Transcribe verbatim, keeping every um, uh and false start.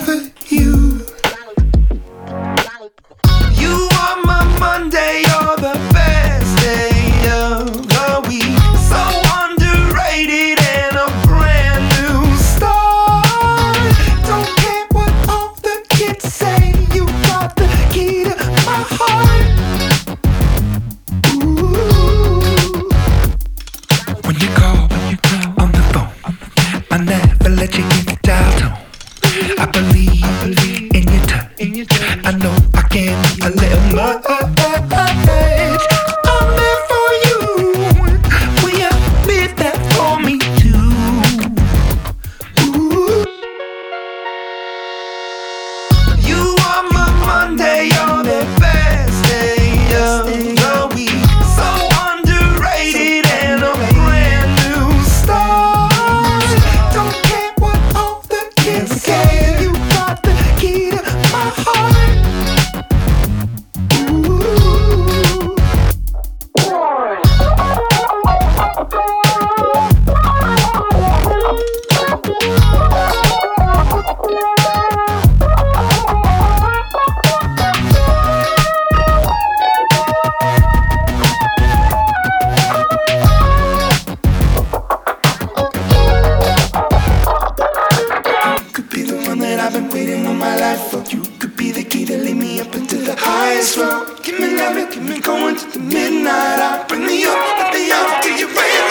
discover you. You are my Monday, you're the best day of the week. So underrated and a brand new start. Don't care what all the kids say, you got the key to my heart. Ooh. When you call, when you call on the phone, I never let you get the dial tone. I believe, I believe in your touch. In your touch. I know I can be a little much. I'm there for you. Will you be there for me too? Ooh. You are my Monday, you're the best day of the week. So underrated and a brand new start. Don't care what all the kids say, you got the key to my heart. Ooh. Could be the one that I've been waiting all my life for. You could be the key to lead me up into the highest floor. Give me love, keep me going to the midnight hour. Bring me up, let me out till you rain.